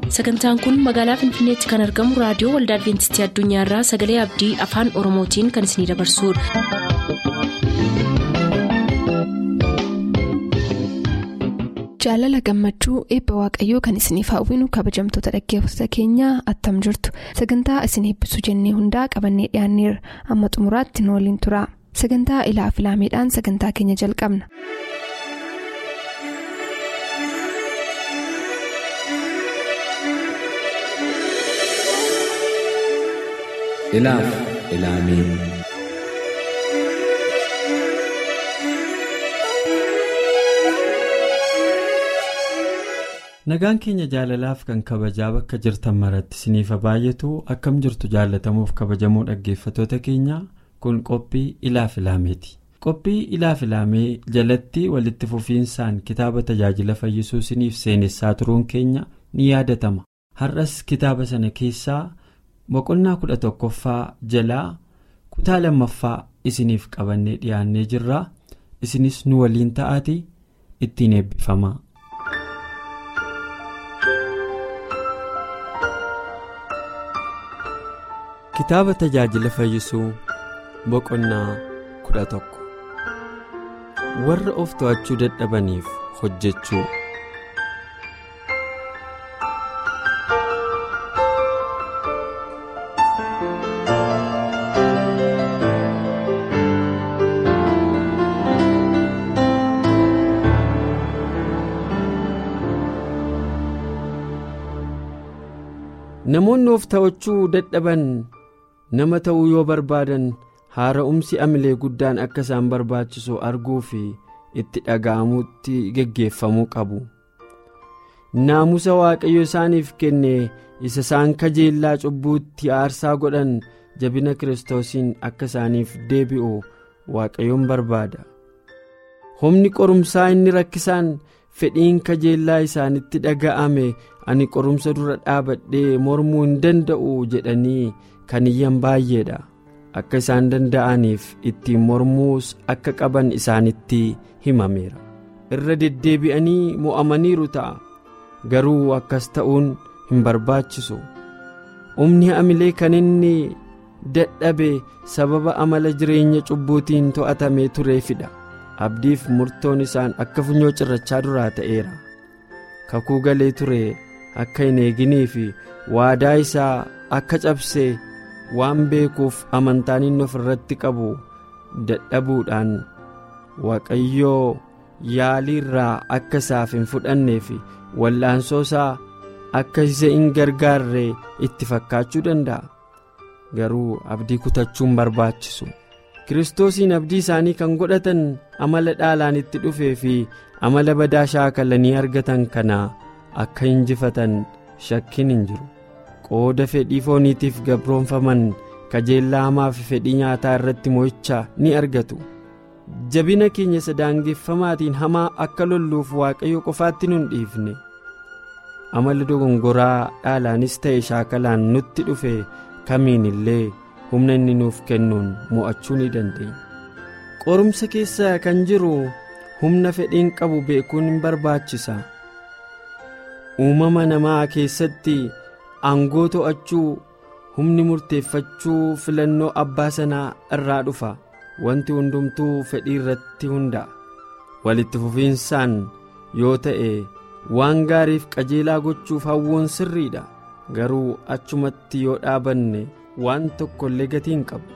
Sagantaan kun magaalaa Finfinneetti kan argamu raadiyoo Waldaa Adventistii Addunyaarraa Sagalee Abdii Afaan Oromootiin kan isinidabarsudha. Jaalala gammachuu eebba waaqayyoo kan isiniif hawwinu kabajamtoota dhaggeeffattoota keenyaa attam jirtu. Sagantaa isin eebbisuu jennee hundaa qabannee dhiyaanneerra. Amma xumuraatti nu waliin tura. Sagantaa ilaa filaameedhaan sagantaa keenya jalqabna. Ilaaf ilaamee. Nagaan keenya jaalalaaf kan kabajaa bakka jirtan maratti isiniif baay'atu akkam jirtu jaallatamuuf kabajamoo dhaggeeffattoota keenya kun qophii ilaaf ilaameeti. Qophii ilaaf ilaamee jalatti walitti fufiinsaan kitaaba tajaajila fayyisuu isiniif seenessaa turuun keenya ni yaadatama. Har'as kitaaba sana keessaa boqonnaa 11ffaa jalaa kutaa 2ffaa isiniif qabannee dhiyaannee jirra. Isinis nu waliin ta'aatii ittiin eebbifama. Kitaaba tajaajila fayyisuu boqonnaa 11 warra of to'achuu dadhabaniif hojjechuu. Namoonni of to'achuu dadhaban nama ta'uu yoo barbaadan haara'umsi amilee guddaan akka isaan barbaachisu arguu fi itti dhaga'amuutti geggeeffamuu qabu. Naamusa waaqayyo isaaniif kenne isa isaan kajeellaa cubbuutti aarsaa godhan jabina Kiristoosiin akka isaaniif deebi'u waaqayyoon barbaada. Humni qorumsaa inni rakkisaan fedhiin kajeellaa isaanitti dhaga'ame ani qorumsa dura dhaabadhee mormuu hin danda'u jedhanii kan iyyan baay'eedha. Akka isaan danda'aniif ittiin mormuus akka qaban isaanitti himameera. Irra deddeebi'anii mo'amaniiru ta'a. Garuu akkas ta'uun hin barbaachisu. Humni amilee kan inni dadhabe sababa amala jireenya cubbuutiin to'atamee tureefidha. Abdiif murtoon isaan akka funyoo cirrachaa duraa ta'eera. Kakuu galee ture akka hin eeginii fi waadaa isaa akka cabsee waan beekuuf amantaan inni ofirratti qabu dadhabuudhaan waaqayyoo yaalii irraa akka isaaf hin fudhannee fi wallaansoo isaa akka isa hin gargaarre itti fakkaachuu danda'a. Garuu abdii kutachuun barbaachisu. Kiristoosiin abdii isaanii kan godhatan amala dhaalaan itti dhufee fi amala badaa shaakalanii argatan kana akka injifatan shakkiin hin jiru. Qooda fedhii fooniitiif gabroonfaman kajeellaa hamaa fi fedhii nyaataa irratti mo'icha ni argatu. Jabina keenya isa daangeffamaatiin hamaa akka lolluuf waaqayyo qofaatti nun dhiifne. Amala dogongoraa dhaalaanis ta'e shaakalaan nutti dhufe kamiin illee humna inni nuuf kennuun mo'achuu ni dandeenya. Qorumsa keessa kan jiru humna fedhiin qabu beekuun hin barbaachisa. Uumama namaa keessatti aangoo to'achuu humni murteeffachuu filannoo abbaa sanaa irraa dhufa. Wanti hundumtuu fedhii irratti hundaa'a. Walitti fufiinsaan yoo ta'e waan gaariif qajeelaa gochuuf hawwuun sirriidha. Garuu achumatti yoo dhaabanne waan tokko illee gatii hin qabu.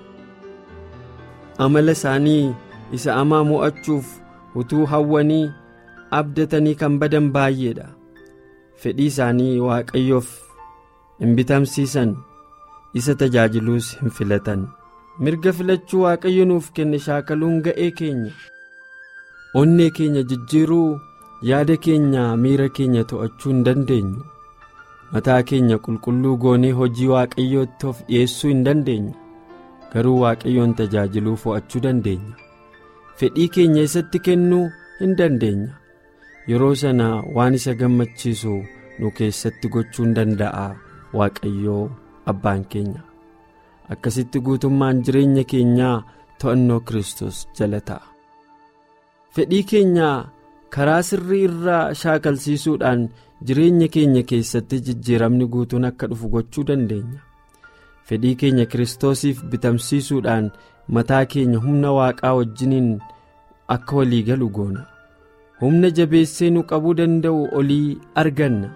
Amala isaanii isa hamaa mo'achuuf utuu hawwanii abdatanii kan badan baay'eedha. Fedhii isaanii waaqayyoof hin bitamsiisan, isa tajaajiluus hin filatan. Mirga filachuu waaqayyo nuuf kenne shaakaluun ga'ee keenya. Onnee keenya jijjiiruu, yaada keenya miira keenya to'achuu hin dandeenyu. Mataa keenya qulqulluu goonee hojii waaqayyootti of dhiyeessuu hin dandeenyu. Garuu waaqayyoon tajaajiluu fo'achuu dandeenya. Fedhii keenya isatti kennuu hin dandeenya. Yeroo sana waan isa gammachiisu nu keessatti gochuu hin danda'a waaqayyoo abbaan keenya. Akkasitti guutummaan jireenya keenyaa to'annoo Kiristoos jala ta'a. Fedhii keenya karaa sirrii irraa shaakalsiisuudhaan jireenya keenya keessatti jijjiiramni guutuun akka dhufu gochuu dandeenya. Fedhii keenya Kiristoosiif bitamsiisuudhaan mataa keenya humna Waaqaa wajjiniin akka walii galu goona. Humna jabeessee nu qabuu danda'u olii arganna.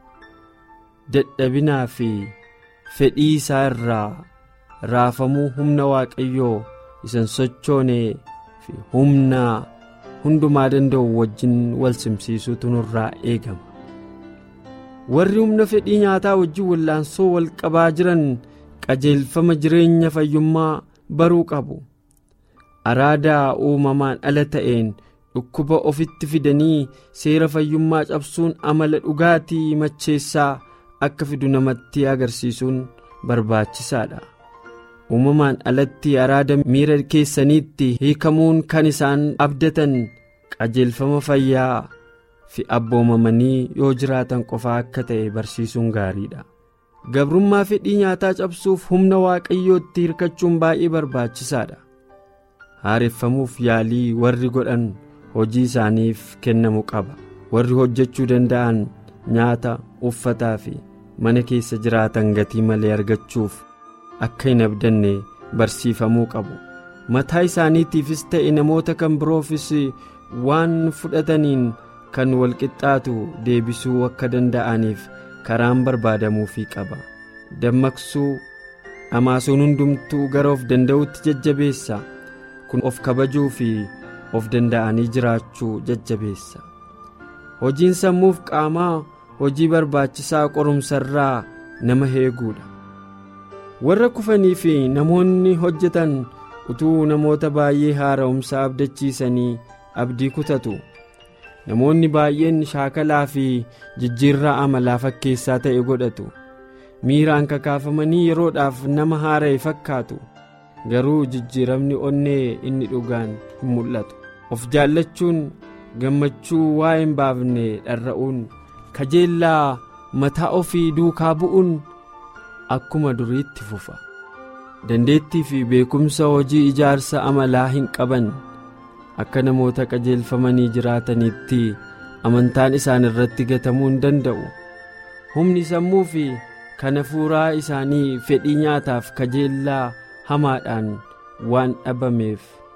Dadhabinaa fi fedhii isaa irraa raafamuu humna Waaqayyoo isan sochoonee fi humna hundumaa danda'u wajjin wal simsiisuutu nurraa eegama. Warri humna fedhii nyaataa wajjin wallaansoo wal qabaa jiran qajeelfama jireenya fayyummaa baruu qabu. Araadaa uumamaan ala ta'een dhukkuba ofitti fidanii seera fayyummaa cabsuun amala dhugaatii macheessaa akka fidu namatti agarsiisuun barbaachisaadha. Uumamaan alatti araada miira keessaniitti hiikamuun kan isaan abdatan qajeelfama fayyaa fi abboomamanii yoo jiraatan qofaa akka ta'e barsiisuun gaariidha. Gabrummaa fedhii nyaataa cabsuuf humna Waaqayyootti hirkachuun baay'ee barbaachisaadha. Haareffamuuf yaalii warri godhan hojii isaaniif kennamu qaba. Warri hojjechuu danda'an nyaata, uffataa fi mana keessa jiraatan gatii malee argachuuf akka hin abdanne barsiifamuu qabu. Mataa isaaniitiifis ta'e namoota kan biroofis waan fudhataniin kan wal qixxaatu deebisuu akka danda'aniif karaan barbaadamuufii qaba. Dammaqsuu dhamaasuun hundumtuu gara of danda'utti jajjabeessa. Kun of kabajuu fi of danda'anii jiraachuu jajjabeessa. Hojiin sammuuf qaamaa hojii barbaachisaa qorumsarraa nama eeguudha. Warra kufanii fi namoonni hojjetan utuu namoota baay'ee haara'umsaa abdachiisanii abdii kutatu. Namoonni baay'een shaakalaa fi jijjiirraa amalaa fakkeessaa ta'e godhatu. Miiraan kakaafamanii yeroodhaaf nama haara'e fakkaatu. Garuu jijjiiramni onnee inni dhugaan hin mul'atu. Of jaallachuun, gammachuu waa hin baafne dharra'uun, kajeellaa mataa ofii duukaa bu'uun akkuma duriitti fufa. Dandeettii fi beekumsa hojii ijaarsa amalaa hin qaban akka namoota qajeelfamanii jiraatanitti amantaan isaan irratti gatamuu hin danda'u. Humni sammuu fi kan hafuuraa isaanii fedhii nyaataaf kajeellaa hamaadhaan waan dhabameef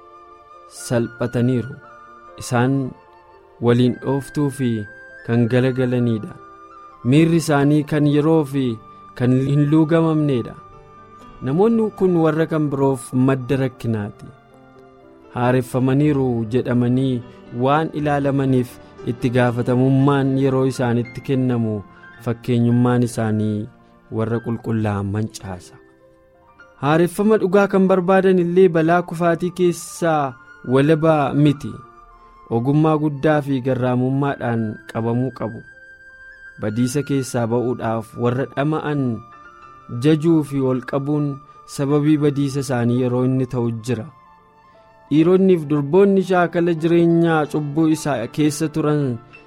salphataniiru. Isaan waliin dhooftuu fi kan galagalaniidha. Miirri isaanii kan yeroo fi kan hin luugamamneedha. Namoonni kun warra kan biroof madda rakkinaati. Haareffamaniiru jedhamanii waan ilaalamaniif itti gaafatamummaan yeroo isaanitti kennamu fakkeenyummaan isaanii warra qulqullaa'an mancaasa. Haareffama dhugaa kan barbaadan illee balaa kufaatii keessaa walaba miti. Ogummaa guddaa fi garraamummaadhaan qabamuu qabu. Badiisa keessaa ba'uudhaaf warra dhama'an jajuu fi ol qabuun sababii badiisa isaanii yeroo inni ta'u jira. Dhiironni fi durboonni shaakala jireenyaa cubbuu isaa keessa turan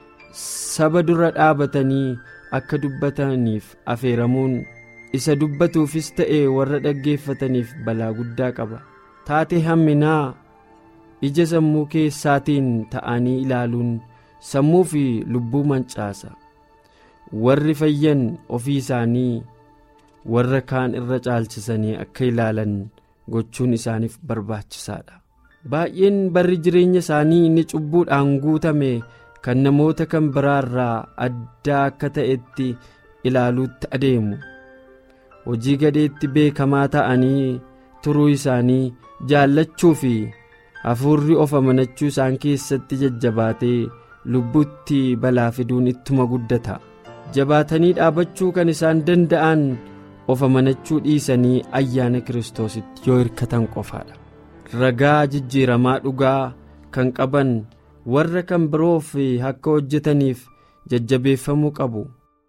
saba dura dhaabatanii akka dubbataniif afeeramuun isa dubbatuufis ta'e warra dhaggeeffataniif balaa guddaa qaba. Taatee hamminaa ija sammuu keessaatiin ta'anii ilaaluun sammuu fi lubbuu mancaasa. Warri fayyan ofii isaanii warra kaan irra caalchisanii akka ilaalan gochuun isaaniif barbaachisaadha. Baay'een barri jireenya isaanii inni cubbuudhaan guutame kan namoota kan biraarraa addaa akka ta'etti ilaaluutti adeemu. Hojii gadeetti beekamaa ta'anii turuu isaanii jaallachuu fi hafuurri of amanachuu isaan keessatti jajjabaatee lubbuutti balaa fiduun ittuma guddata. Jabaatanii dhaabachuu kan isaan danda'an of amanachuu dhiisanii ayyaana Kiristoositti yoo hirkatan qofaadha. Ragaa jijjiiramaa dhugaa kan qaban warra kan biroof akka hojjetaniif jajjabeeffamuu qabu.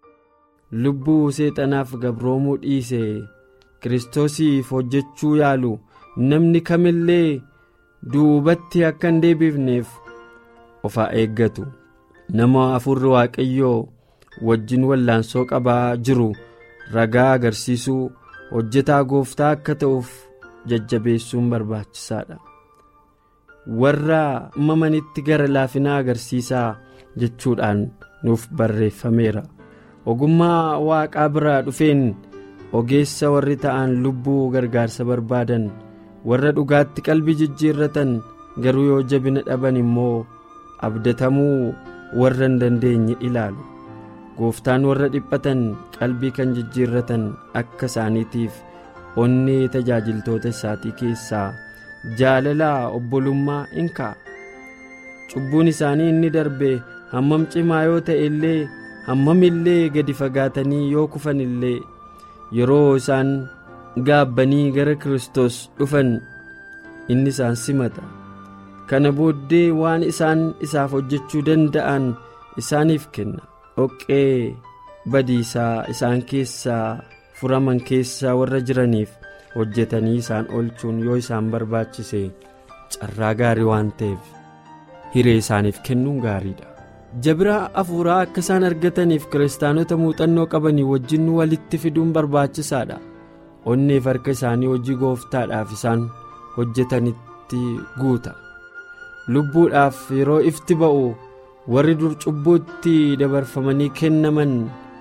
Lubbuu seexanaaf gabroomuu dhiise Kiristoosiif hojjechuu yaalu namni kamillee duubatti akka hin deebifneef of haa eeggatu. Nama hafuurri Waaqayyoo wajjin wallaansoo qabaa jiru ragaa agarsiisuu hojjetaa gooftaa akka ta'uuf jajjabeessuun barbaachisaadha. Warra mamanitti gara laafinaa agarsiisaa jechuudhaan nuuf barreeffameera. Ogummaa Waaqaa biraa dhufeen ogeessa warri ta'an lubbuu gargaarsa barbaadan, warra dhugaatti qalbii jijjiirratan, garuu yoo jabina dhaban immoo abdatamuu warra hin dandeenye ilaalu. Gooftaan warra dhiphatan qalbii kan jijjiirratan akka isaaniitiif onnee tajaajiltoota isaatii keessaa jaalalaa obbolummaa in kaa'a. Cubbuun isaanii inni darbe hammam cimaa yoo ta'e illee, hammam illee gadi fagaatanii yoo kufan illee, yeroo isaan gaabbanii gara Kiristoos dhufan inni isaan simata. Kana booddee waan isaan isaaf hojjechuu danda'an isaaniif kenna. Dhoqqee badiisaa isaan keessaa furaman keessaa warra jiraniif hojjetanii isaan oolchuun yoo isaan barbaachise carraa gaarii waan ta'eef hiree isaaniif kennuun gaariidha. Jabina hafuuraa akka isaan argataniif kiristaanota muuxannoo qabanii wajjin walitti fiduun barbaachisaadha. Onneef harka isaanii hojii gooftaadhaaf isaan hojjetanitti guuta. Lubbuudhaaf yeroo ifti ba'u warri dur cubbuutti dabarfamanii kennaman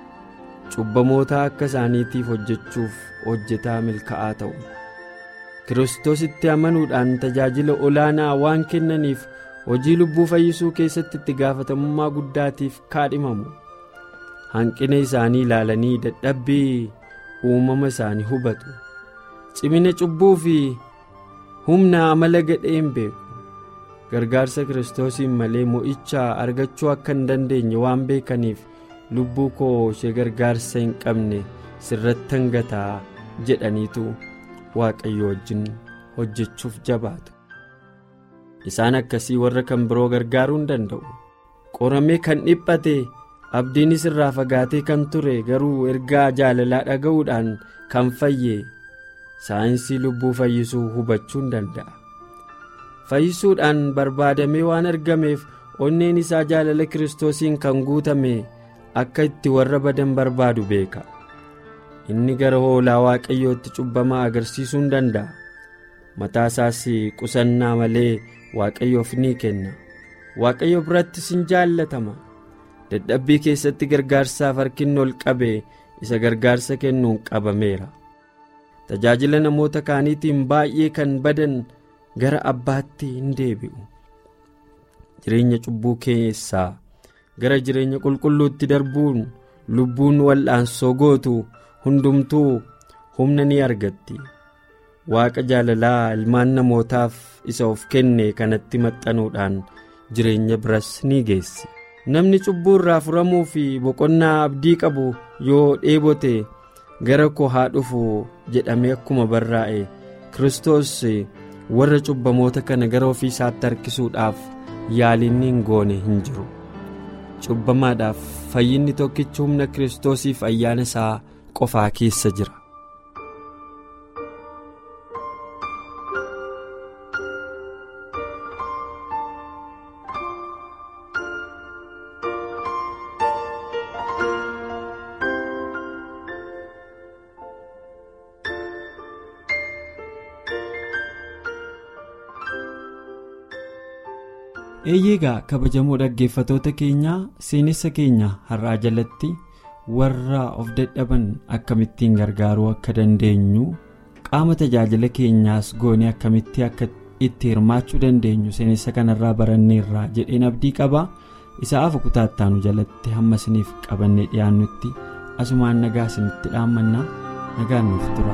cubbamoota akka isaaniitiif hojjechuuf hojjetaa milkaa'aa ta'u. Kiristoositti amanuudhaan tajaajila olaanaa waan kennaniif hojii lubbuu fayyisuu keessatti itti gaafatamummaa guddaatiif kaadhimamu. Hanqina isaanii ilaalanii dadhabbii uumama isaanii hubatu. Cimina cubbuu fi humna amala gadhee hin beeku. Gargaarsa Kiristoosiin malee mo'icha argachuu akka hin dandeenye waan beekaniif lubbuu koo ishee gargaarsa hin qabne sirratti hangataa jedhaniitu Waaqayyo wajjin hojjechuuf jabaatu. Isaan akkasii warra kan biroo gargaaruu hin danda'u. Qoramee kan dhiphate, abdiinis irraa fagaatee kan ture, garuu ergaa jaalalaa dhaga'uudhaan kan fayye saayinsii lubbuu fayyisuu hubachuu hin danda'a. Fayyisuudhaan barbaadamee waan argameef onneen isaa jaalala Kiristoosiin kan guutame akka itti warra badan barbaadu beeka. Inni gara hoolaa Waaqayyootti cubbamaa agarsiisuu hin danda'a. Mataa isaas qusannaa malee Waaqayyoof ni kenna. Waaqayyo birattis ni jaallatama. Dadhabbii keessatti gargaarsaaf harkinni ol qabe isa gargaarsa kennuun qabameera. Tajaajila namoota kaaniitiin baay'ee kan badan gara abbaatti hin deebi'u. Jireenya cubbuu keessaa gara jireenya qulqulluutti darbuun lubbuun wal'aansoo gootu hundumtuu humna ni argatti. Waaqa jaalalaa ilmaan namootaaf isa of kenne kanatti maxxanuudhaan jireenya biras ni geessi. Namni cubbuu irraa furamuu fi boqonnaa abdii qabu yoo dheebote gara koo haa dhufu jedhamee akkuma barraa'e, Kiristoos warra cubbamoota kana gara ofii isaatti harkisuudhaaf yaalinni hin goone hin jiru. Cubbamaadhaaf fayyinni tokkichi humna Kiristoosiif ayyaana isaa qofaa keessa jira. Eeyyeegaa kabajamoo dhaggeeffatoota keenyaa, seenessa keenya har'aa jalatti warra of dadhaban akkamittiin gargaaruu akka dandeenyu, qaama tajaajila keenyaas goonee akkamitti akka itti hirmaachuu dandeenyu seenessa kanarraa baranneerraa jedheen abdii qaba. Isa afu kutaattaanu jalatti hamma isiniif qabannee dhiyaannutti asumaan nagaa isinitti dhaammannaa. Nagaan nuuf tura.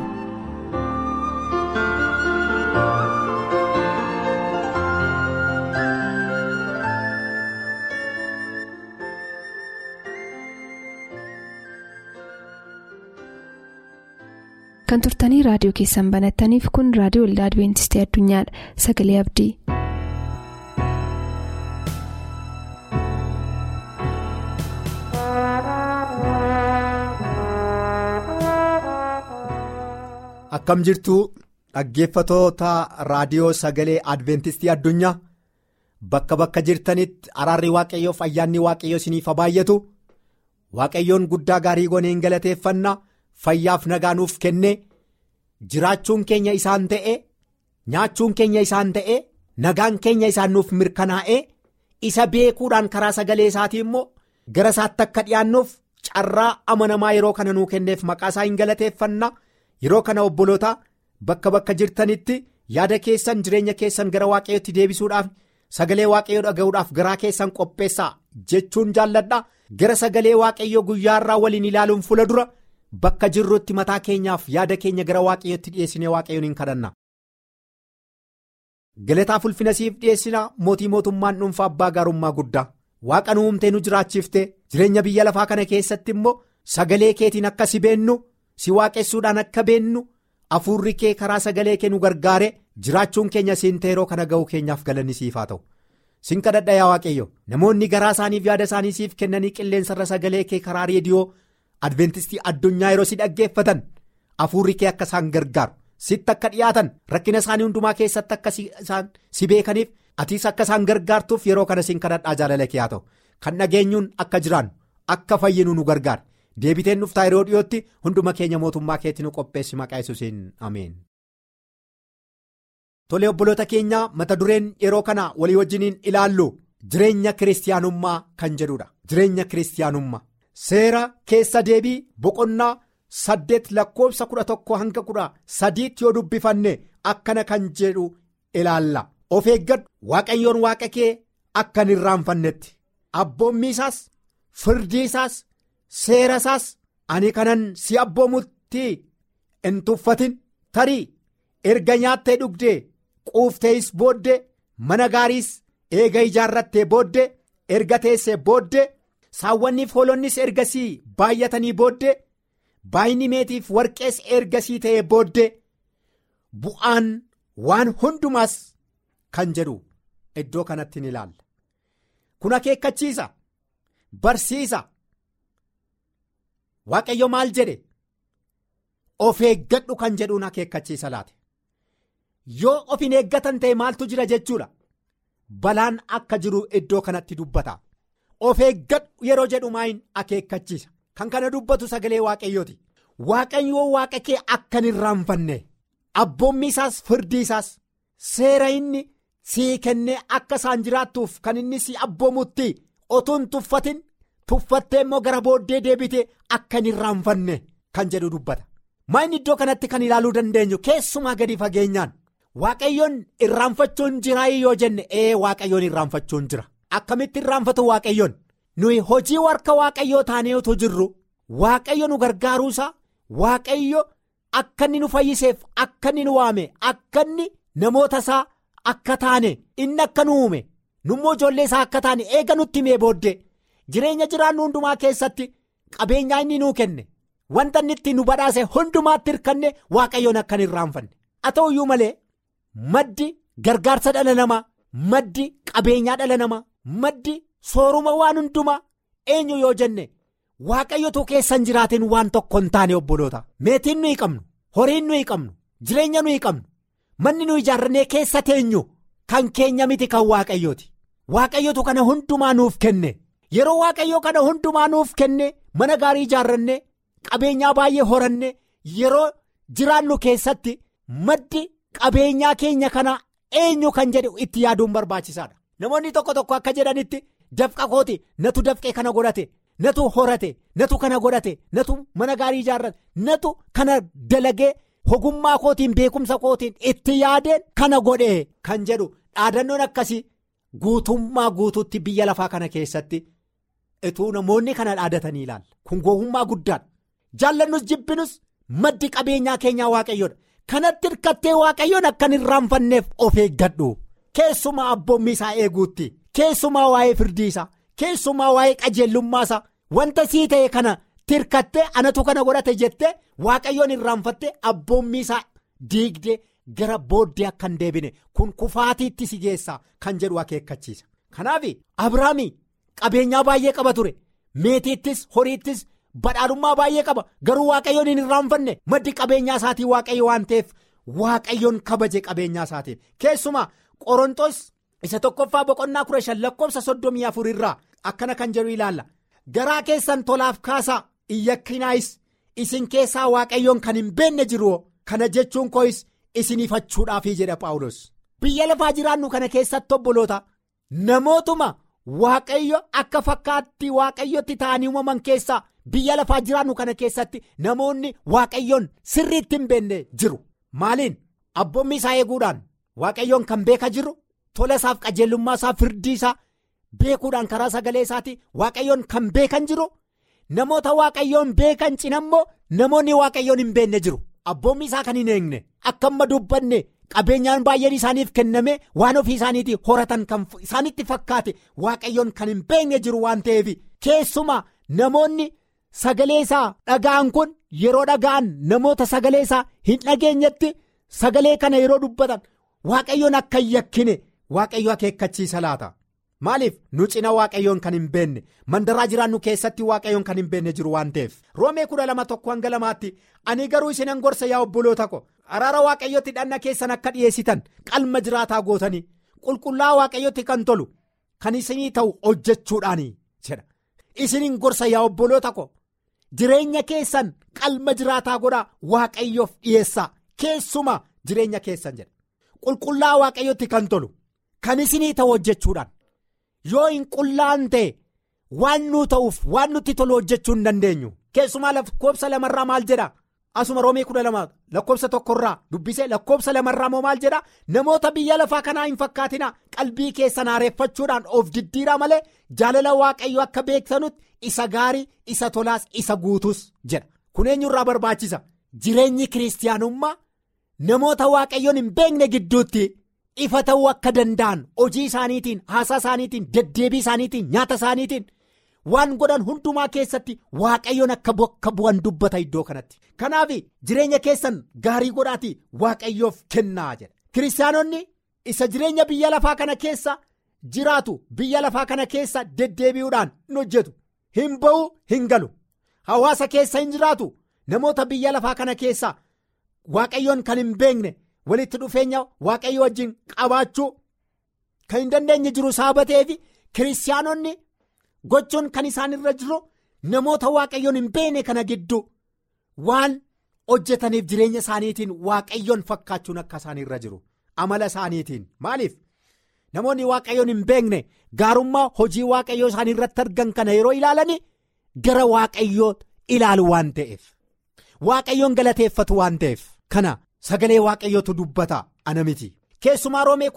Kan turtanii raadiyoo keessan banattaniif kun raadiyoo Waldaa Adventistii Addunyaadha. Sagalee Abdii. Akkam jirtu dhaggeeffatoota raadiyoo Sagalee Adventistii Addunyaa, bakka bakka jirtanitti araarri Waaqayyoof ayyaanni Waaqayyoo isiniif haa baay'atu. Waaqayyoon guddaa gaarii gooneen galateeffanna. Fayyaaf nagaa nuuf kenne, jiraachuun keenya isaan ta'e, nyaachuun keenya isaan ta'e, nagaan keenya isaan nuuf mirkanaa'e, isa beekuudhaan karaa sagalee isaatii immoo gara isaatti akka dhiyaannuuf carraa amanamaa yeroo kana nuu kenneef maqaa isaa hin galateeffanna. Yeroo kana obboloota bakka jirtanitti yaada keessan jireenya keessan gara waaqayyootti deebisuudhaaf sagalee waaqayyoo dhaga'uudhaaf garaa keessan qopheessaa jechuun jaalladha. Gara sagalee waaqayyoo guyyaarraa waliin ilaaluun fuula dura bakka jirrutti mataa keenyaaf yaada keenya gara waaqayyootti dhiyeessinee waaqayyoon hin kadhanna. Galataaf ulfina siif dhiyeessina mootii mootummaan dhuunfaa abbaa gaarummaa guddaa waaqa nu uumtee nu jiraachifte jireenya biyya lafaa kana keessatti immoo sagalee keetiin akka si beennu si waaqessuudhaan akka beennu hafuurri kee karaa sagalee kee nu gargaare jiraachuun keenya siin ta'e yeroo kana ga'uu keenyaaf galanni siif haa ta'u. Sin kadhadha yaa waaqayyo namoonni garaa isaaniif yaada isaanii siif kennanii qilleensarra sagalee kee karaa reediyoo adventistii addunyaa yeroo si dhaggeeffatan hafuurri kee akka isaan gargaaru sitti akka dhiyaatan rakkina isaanii hundumaa keessatti akka isaan si beekaniif atiis akka isaan gargaartuuf yeroo kana sin kadhadhaa jaalala kee haa ta'u kan dhageenyuun akka jiraannu akka fayyinu nu gargaara deebiteen dhuftaa yeroo dhiyootti hunduma keenya mootummaa keetti nu qopheessi maqaa Yesuusiin ameen. Tolee obboloota keenya mata dureen yeroo kana walii wajjiniin ilaallu jireenya kiristiyaanummaa kan jedhudha. Jireenya kiristiyaanummaa seera keessa deebii boqonnaa 8 lakkoofsa 11 hanga 13 yoo dubbifanne akkana kan jedhu ilaalla. Of eeggadhu waaqayyoon waaqa kee akka hin irraanfannetti abboommii isaas firdii isaas seera isaas ani kanan si abboomutti hin tuffatin tarii erga nyaattee dhugdee quuftees booddee mana gaariis eega ijaarrattee booddee erga teessee booddee saawwanniif hoolonnis ergasii baay'atanii booddee baay'inni meetiif warqees ergasii ta'ee booddee bu'aan waan hundumaas kan jedhu iddoo kanatti ni ilaalla. Kun akeekkachiisa barsiisa waaqayyo maal jedhe of eeggadhu kan jedhuun akeekkachiisa laate. Yoo of hin eeggatan ta'e maaltu jira jechuudha balaan akka jiru iddoo kanatti dubbata. Of eeggadhu yeroo jedhu maayin akeekkachiisa kan kana dubbatu sagalee waaqayyooti. Waaqayyoo waaqa kee akka hin irraanfanne abboommii isaas firdii isaas seera inni sii kennee akka isaan jiraattuuf kan inni si abboomutti otuun tuffatin tuffattee immoo gara booddee deebite akka hin irraanfanne kan jedhu dubbata. Maayin iddoo kanatti kan ilaaluu dandeenyu keessumaa gadi fageenyaan waaqayyoon irraanfachuun jiraa yoo jenne waaqayyoon irraanfachuun jira. Akkamitti irraanfatu waaqayyoon nuyi hojii warka waaqayyoo taanee otoo jirru waaqayyo nu gargaaruusaa waaqayyo akka inni nu fayyiseef akka inni nu waame akka inni namoota isaa akka taane inni akka nu uume nummoo ijoollee isaa akka taane eega nutti himee booddee jireenya jiraannu hundumaa keessatti qabeenyaa inni nuu kenne wanta inni itti nu badhaase hundumaatti hirkanne waaqayyoon akka hin irraanfanne. Haa ta'uyyuu malee maddi gargaarsa dhala namaa maddi qabeenyaa dhala namaa maddi sooruma waan hundumaa eenyu yoo jenne waaqayyotu keessan jiraatin waan tokko hin taane obboloota. Meetiin nuyi qabnu horiin nuyi qabnu jireenya nuyi qabnu manni nuyi ijaarrannee keessa teenyu kan keenya miti kan waaqayyooti. Waaqayyotu kana hundumaa nuuf kenne yeroo waaqayyoo kana hundumaa nuuf kenne mana gaarii ijaarrannee qabeenyaa baay'ee horanne yeroo jiraannu keessatti maddi qabeenyaa keenya kana eenyu kan jedhu itti yaaduun barbaachisaadha. Namoonni tokko akka jedhanitti dafqa kooti natu dafqee kana godhate natu horate natu kana godhate natu mana gaarii ijaarrate natu kana dalagee ogummaa kootiin beekumsa kootiin itti yaadeen kana godhee kan jedhu dhaadannoon akkasii guutummaa guutuutti biyya lafaa kana keessatti ituu namoonni kana dhaadatanii ilaalla. Kun gowwummaa guddaadha. Jaallannus jibbinus maddi qabeenyaa keenyaa waaqayyoodha. Kanatti hirkattee waaqayyoon akka hin irraanfanneef of eeggadhu. Keessumaa abboommii isaa eeguutti keessumaa waa'ee firdii isaa keessumaa waa'ee qajeellummaa isaa wanta sii ta'e kana tirkattee anatu kana godhate jettee waaqayyoon irraanfattee abboommii isaa diigdee gara booddee akka hin deebine kun kufaatiitti si geessaa kan jedhu akeekkachiisa. Kanaaf Abrahaamii qabeenyaa baay'ee qaba ture meetiittis horiittis badhaadhummaa baay'ee qaba garuu waaqayyoon hin irraanfanne maddi qabeenyaa isaatii waaqayyo waan ta'eef waaqayyoon kabaje qabeenyaa isaatiif. Keessumaa Qorontos isa tokkoffaa boqonnaa 15 lakkoofsa 34 irraa akkana kan jedhu ilaalla. Garaa keessan tolaaf kaasaa iyyakinaayis isin keessaa waaqayyoon kan hin beenne jiru kana jechuun kois isiniifachuudhaafii jedha Phaawulos. Biyya lafaa jiraannu kana keessatti obboloota namootuma waaqayyo akka fakkaatti waaqayyotti ta'anii uumaman keessaa biyya lafaa jiraannu kana keessatti namoonni waaqayyoon sirriitti hin beekne jiru. Maaliin abboommii isaa eeguudhaan waaqayyoon kan beeka jiru tola isaaf qajeelummaa isaa firdii isaa beekuudhaan karaa sagalee isaatii waaqayyoon kan beekan jiru. Namoota waaqayyoon beekan cinammoo namoonni waaqayyoon hin beekne jiru. Abboommii isaa kan hin eegne akka amma dubbanne qabeenyaan baay'een isaaniif kenname waan ofii isaaniitii horatan kan isaanitti fakkaate waaqayyoon kan hin beekne jiru waan ta'eef keessumaa namoonni sagalee isaa dhaga'an kun yeroo dhaga'an namoota sagalee isaa hin dhageenyetti sagalee kana yeroo dubbatan waaqayyoon akka hin yakkine waaqayyo akeekkachiisa laata. Maaliif nu cina waaqayyoon kan hin beekne mandaraa jiraannu keessatti waaqayyoon kan hin beekne jiru waan ta'eef. Roomee 12:1-2 ani garuu isinan gorsa yaa obboloota ko araara waaqayyotti dhanna keessan akka dhiyeessitan qalma jiraataa gootanii qulqullaa'aa waaqayyotti kan tolu kan isinii ta'u hojjechuudhaanii jedha. Isinin gorsa yaa obboloota ko jireenya keessan qalma jiraataa godhaa waaqayyoof dhiyeessaa keessuma jireenya keessan jedha qulqullaa'aa waaqayyotti kan tolu kan isinii ta'u hojjechuudhaan. Yoo hin qullaan ta'e waan nu ta'uuf waan nutti tolu hojjechuu hin dandeenyu. Keessumaa lakkoobsa 2 maal jedha asuma Roomee 12 lakkoobsa 1 dubbise lakkoobsa 2 moo maal jedha namoota biyya lafaa kanaa hin fakkaatina qalbii keessan haareeffachuudhaan of diddiiraa malee jaalala waaqayyo akka beektanutti isa gaarii isa tolaas isa guutus jedha. Kun eenyurraa barbaachisa jireenyi kiristiyaanummaa namoota waaqayyoon hin beekne gidduutti. Ifa ta'uu akka danda'an hojii isaaniitiin haasaa isaaniitiin deddeebii isaaniitiin nyaata isaaniitiin waan godhan hundumaa keessatti waaqayyoon akka bakka bu'an dubbata iddoo kanatti. Kanaaf jireenya keessan gaarii godhaatii waaqayyoof kennaa jedha. Kiristaanonni isa jireenya biyya lafaa kana keessa jiraatu biyya lafaa kana keessa deddeebi'uudhaan hin hojjetu hin ba'u hin galu hawaasa keessa hin jiraatu namoota biyya lafaa kana keessa waaqayyoon kan hin beekne. Walitti dhufeenya waaqayyo wajjin qabaachuu kan hin dandeenye jiru saabateef kiristaanonni gochuun kan isaan irra jiru namoota waaqayyoon hin beekne kana gidduu waan hojjetaniif jireenya isaaniitiin waaqayyoon fakkaachuun akka isaan irra jiru amala isaaniitiin. Maaliif namoonni waaqayyoon hin beekne gaarummaa hojii waaqayyoo isaanii irratti argan kana yeroo ilaalani gara waaqayyoo ilaalu waan ta'eef waaqayyoon galateeffatu waan ta'eef kana. Sagalee waaqayyootu dubbata ana miti. Keessumaa Roomee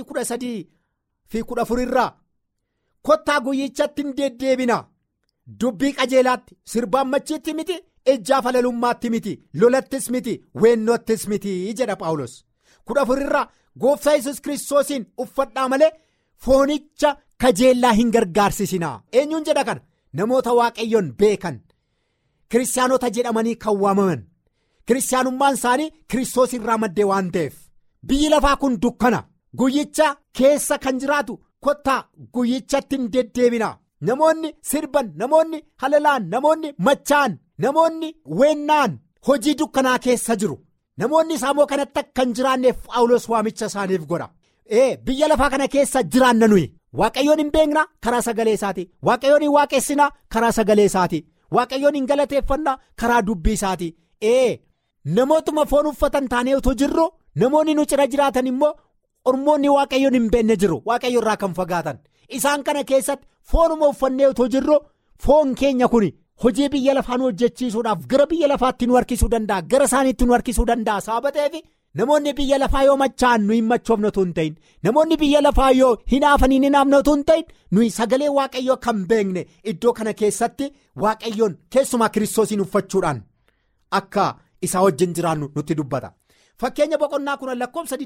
13:13-14 irraa kottaa guyyichatti hin deddeebina dubbii qajeelaatti sirbaan machiitti miti ejjaa falalummaatti miti lolattis miti weennottis miti jedha Phaawulos. 14 irraa gooftaa Yesuus Kiristoosiin uffadhaa malee foonicha kajeellaa hin gargaarsisinaa. Eenyuun jedha kana namoota waaqayyoon beekan kiristaanota jedhamanii kan waamaman. Kiristaanummaan isaanii Kiristoos irraa maddee waan ta'eef biyyi lafaa kun dukkana guyyicha keessa kan jiraatu kottaa guyyichatti hin deddeebina namoonni sirban namoonni halalaan namoonni machaan namoonni weennaan hojii dukkanaa keessa jiru namoonni isaamoo kanatti akka hin jiraanneef Phaawulos waamicha isaaniif godha. Biyya lafaa kana keessa jiraanna nuyi waaqayyoon hin beekna karaa sagalee isaati waaqayyoon hin waaqessinaa karaa sagalee isaati waaqayyoon hin galateeffannaa karaa dubbii isaati. Namootuma foon uffatan taanee otoo jirru namoonni nu cira jiraatan immoo ormoonni waaqayyoon hin beekne jiru waaqayyo irraa kan fagaatan isaan kana keessatti foonuma uffannee otoo jirru foon keenya kun hojii biyya lafaa nu hojjechiisuudhaaf gara biyya lafaatti nu harkisuu danda'a gara isaaniitti nu harkisuu danda'a saabateef namoonni biyya lafaa yoo machaan nu hin machoofne otoo hin ta'in namoonni biyya lafaa yoo hinaafanii hin hinaafne otoo hin ta'in nuyi sagalee waaqayyoo kan beekne iddoo kana keessatti waaqayyoon keessumaa kiristoosiin uffachuudhaan akka. Isaa wajjin jiraannu nutti dubbata. Fakkeenya boqonnaa 10 lakkoobsa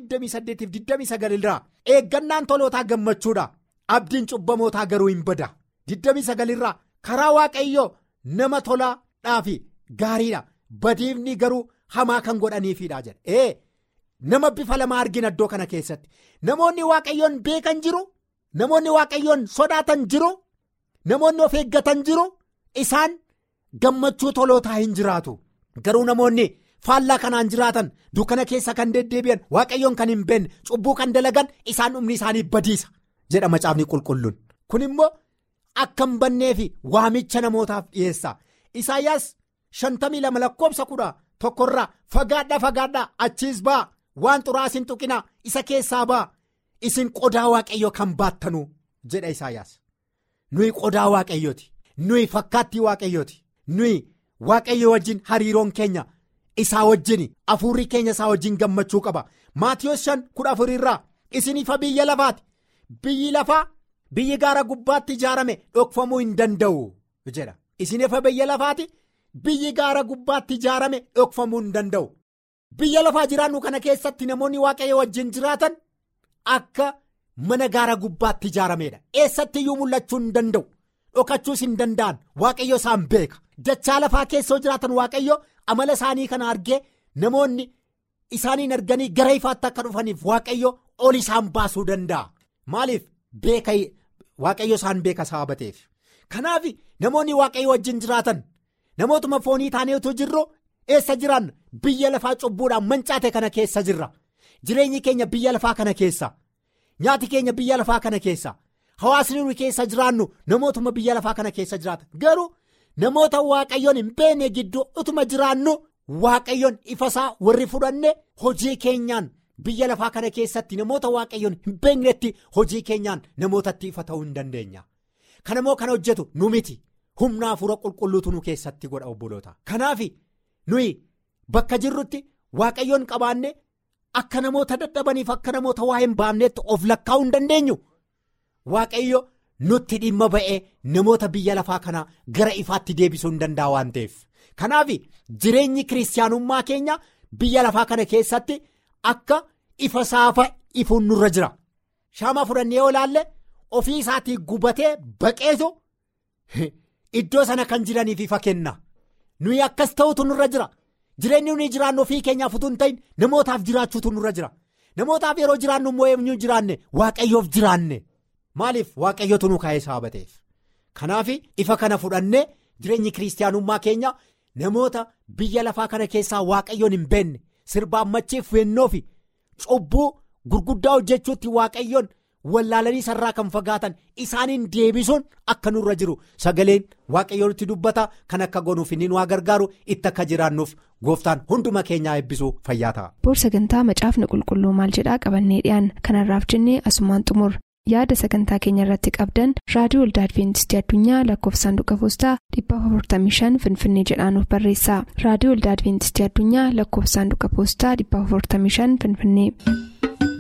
28-29 irraa eeggannaan tolootaa gammachuudha abdiin cubbamootaa garuu hin bada. 29 irraa karaa waaqayyoo nama tolaadhaa fi gaariidha badiifni garuu hamaa kan godhaniifidha jedha. Nama bifa lama argina iddoo kana keessatti namoonni waaqayyoon beekan jiru namoonni waaqayyoon sodaatan jiru namoonni of eeggatan jiru isaan gammachuu tolootaa hin jiraatu. Garuu namoonni faallaa kanaan jiraatan dukkana keessa kan deddeebi'an waaqayyoon kan hin beekne cubbuu kan dalagan isaan dhumni isaanii badiisa jedha macaafni qulqulluun. Kun immoo akka hin bannee fi waamicha namootaaf dhiyeessa. Isaayyaas 52 lakkoobsa 11 irraa fagaadhaa achiis baa waan xuraas hin tuqinaa isa keessaa baa isin qodaa waaqayyoo kan baattanu jedha Isaayyaas. nuyi qodaa waaqayyooti, nuyi fakkaattii waaqayyooti, nuyi waaqayyo wajjin hariiroon keenya isaa wajjin hafuurri keenya isaa wajjin gammachuu qaba. Maatiyos 5:14 irraa isin ifa biyya lafaati, biyyi lafaa biyyi gaara gubbaatti ijaarame dhokfamuu hin danda'u jedha. Isin ifa biyya lafaati, biyyi gaara gubbaatti ijaarame dhokfamuu hin danda'u. Biyya lafaa jiraannu kana keessatti namoonni waaqayyo wajjin jiraatan akka mana gaara gubbaatti ijaarameedha. Eessatti iyyuu mul'achuu hin danda'u, dhokachuus hin danda'an. Waaqayyo isaan beeka. Dachaa lafaa keessoo jiraatan waaqayyo amala isaanii kana argee namoonni isaaniin arganii gara ifaatti akka dhufaniif waaqayyo ol isaan baasuu danda'a. Maaliif? Beeka waaqayyo isaan beeka sababateef. Kanaaf namoonni waaqayyo wajjin jiraatan namootuma foonii taanee utuu jirru eessa jiraanna? Biyya lafaa cubbuudhaan mancaate kana keessa jirra. Jireenyi keenya biyya lafaa kana keessa, nyaati keenya biyya lafaa kana keessa, hawaasni nuyi keessa jiraannu namootuma biyya lafaa kana keessa jiraatan. Garuu namoota waaqayyoon hin beekne gidduu utuma jiraannu waaqayyoon ifasaa warri fudhanne hojii keenyaan biyya lafaa kana keessatti namoota waaqayyoon hin beeknetti hojii keenyaan namootatti ifa ta'uu hin dandeenya. Kanammoo kan hojjetu nu miti, humna hafuura qulqulluutu nu keessatti godha obboloota. Kanaaf nuyi bakka jirrutti waaqayyoon qabaanne akka namoota dadhabaniif akka namoota waa hin baafnetti of lakkaa'uu hin dandeenyu. Waaqayyo nutti dhimma ba'ee namoota biyya lafaa kana gara ifaatti deebisuu hin danda'a waan ta'eef. Kanaaf jireenyi kiristaanummaa keenya biyya lafaa kana keessatti akka ifa saafa ifuun nurra jira. Shaamaa fudhannee yoo ilaalle ofii isaatii gubatee baqeetu iddoo sana kan jiraniif ifa kenna. Nuyi akkas ta'utu nurra jira. Jireenyi nuyi jiraannu ofii keenyaaf utuu hin ta'in namootaaf jiraachuutu nurra jira. Namootaaf yeroo jiraannu immoo eenyu jiraanne? Waaqayyoof jiraanne. Maaliif? Waaqayyootu nu kaa'ee sababateef. Kanaaf ifa kana fudhannee jireenyi kiristaanummaa keenya namoota biyya lafaa kana keessaa waaqayyoon hin beekne sirbaan macheef weennoo fi cubbuu gurguddaa hojjechuutti waaqayyoon wallaalanii sarraa kan fagaatan isaaniin deebisuun akka nurra jiru sagaleen waaqayyoon dubbata. Kan akka goonuuf inni nu gargaaru itti akka jiraannuuf gooftaan hunduma keenyaa eebbisuu fayyaa ta'a. Boor sagantaa macaafni qulqulluu maal jedhaa qabannee dhiyaan kanarraaf jennee asumaan xumur. Yaada sagantaa keenya irratti qabdan raadiyoo waldaa Adventistii Addunyaa lakkoofsa saanduqa poostaa 455 Finfinnee jedhaan barreessaa. Raadiyoo waldaa Adventistii Addunyaa lakkoofsa saanduqa poostaa 455 Finfinnee.